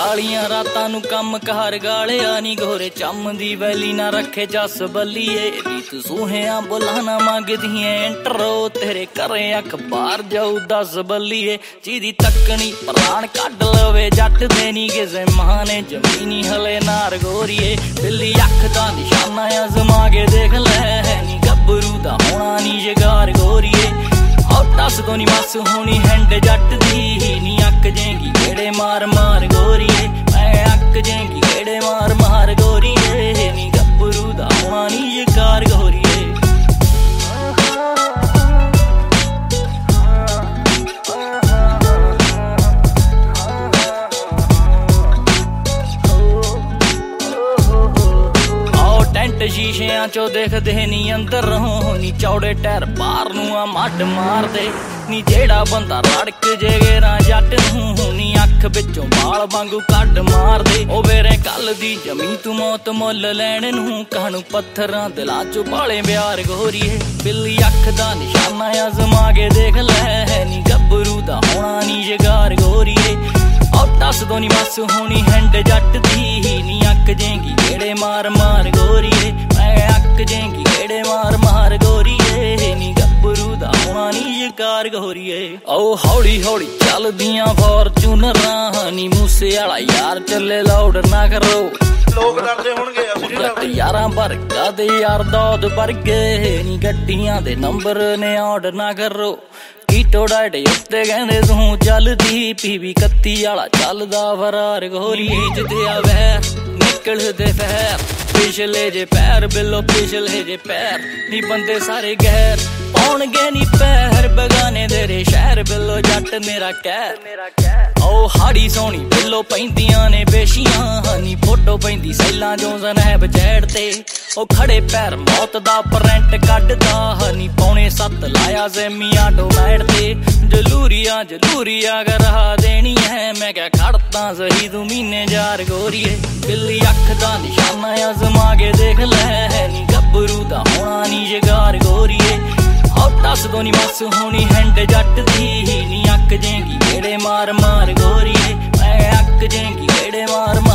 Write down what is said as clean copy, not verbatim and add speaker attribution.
Speaker 1: कालियां रातां नू कम कार गालिया नी गोरे चम दी वैली ना रखे जस बल्लीए रीत सूहिया बुलाना मंगदिए इंटरो तेरे घरे अखबार जाऊ 10 बल्लीए चीदी तकनी प्राण कड लवे जट दे नी किसे मां ने जमीनी हले नार गोरीए बिल्ली अख दा निशाना अजमा के देख ले नी गब्बरू दा होना नी शिकार गोरीए दस तो नी मस होनी हैंड जट दी नी अक जेंगी गेड़े मार मार गोरीए मैं अक जेंगी गेड़े मार मार गोरीए नी गब्बरू दा होना नी शिकार गोरीए शीशियां चो देखदे नी अंदर रहो नी चौड़े टैर पार नू आ मड मार दे नी जेड़ा बंदा रड़क जेगेरा जट नू नी अख विचों बाल वांगू कड मार दे ओ वेरे कल दी जमी तू मौत मुल लैण नू कानू पत्थरां दिलां चो बाले प्यार गोरीए बिल्ली अख दा निशाना अजमा के देख ले नी गब्बरू दा होना नी शिकार गोरीए दस तो नी मस होनी हैंड जट दी नी अक जेंगी गेड़े मार मार गोरीए मैं अक जेंगी गेड़े मार मार गोरीए नी गब्बरू दा होना नी शिकार गोरीए ओ हौली हौली चलदियां फॉर्च्यूनरां नी मूसे वाला यार चले लाउड ना करो लोग डरदे होणगे जट यारां वर्गा दे यार दौद वर्गे नी गड्डियां दे नंबर ने ऑर्डर ना करो कीटो डाइट उत्ते कहंदे तू चलदी पीवी 31 वाला चलदा फरार गोरी जिते वैर निकलदे फैर पिछले जे पैर बिलो पिछले जे पैर नी बंदे सारे गैर पौणगे नी पैर बगाने तेरे शहर बिलो जट मेरा कैर ओ हाड़ी सोनी बिलो पैंदियां ने बेशियां नी फोटो पैंदी सैलां जो जनैब चैड़ते ओ खड़े पैर मौत दा परैंट कड्डदा नी पौने 7 लाया ज़ेमिया डोमैड ते जलूरिया करा देनी है मैं क्या खड़ता सही तू महीने जार गोरीए बिल्ली अख दा निशाना अजमा के देख ले नी गब्बरू दा होना नी शिकार गोरीए दस तो नी मस होनी हैंड जट दी नी अक जेंगी गेड़े मार मार गोरीए मैं अक जेंगी गेड़े मार